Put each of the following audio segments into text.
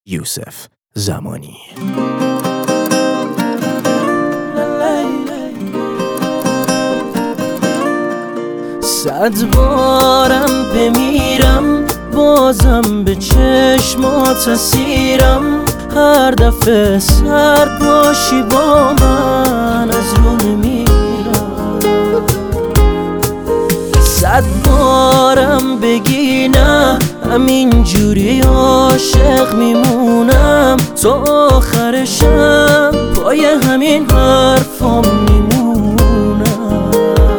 یوسف زمانی. صد بارم بمیرم بازم به چشمات اسیرم، هر دفعه سرد باشی با من از رو نمیرم. صد بارم بگی نه همین جوری عاشق میمونم، تا آخرشم پای همین حرفام میمونم.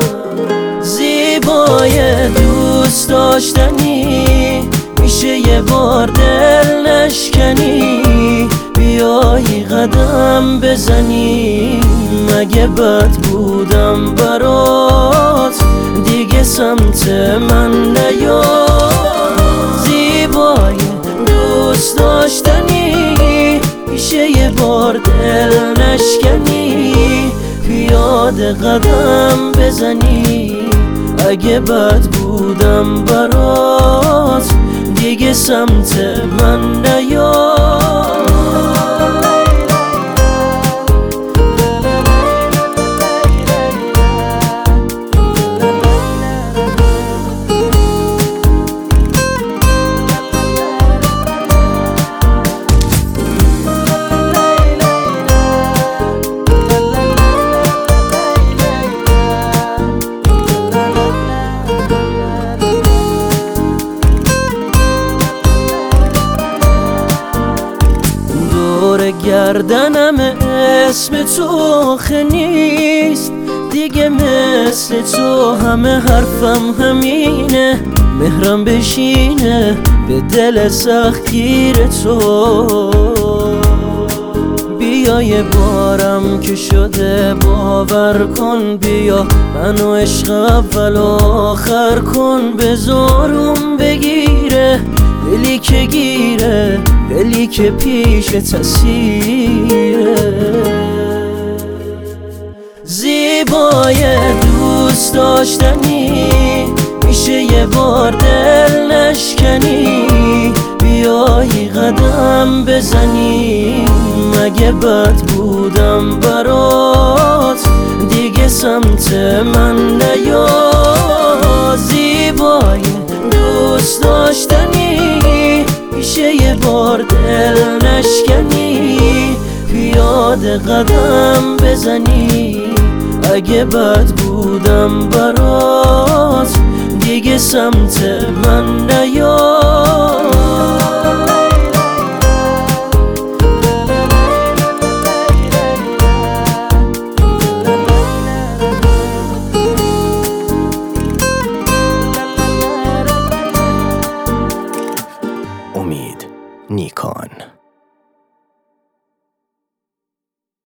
زیبای دوست داشتنی میشه یه بار دل نشکنی، بیایی قدم بزنی. مگه بد بودم برات دیگه سمت من نیا. زیبای دوست داشتنی میشه یه بار دل نشکنی، پیاده قدم بزنی. اگه بد بودم برات دیگه سمت من نیا. گردنم اسم تو آخه نیست دیگه، مثل تو همه حرفم همینه. مهرم بشینه به دل سختگیر تو، بیا یه بارم که شده باور کن. بیا منو عشق اول و آخر کن، به زارم بگیره دلی که گیره، دلی که پیش تسیره. زیبای دوست داشتنی میشه یه بار دل نشکنی، بیایی قدم بزنی. مگه بد بودم برات دیگه سمت من نیا. زیبای دوست داشتنی میشه یه بار دل نشکنی، پیاده قدم بزنی. اگه بد بودم برات دیگه سمت من نیا. امید نیکان.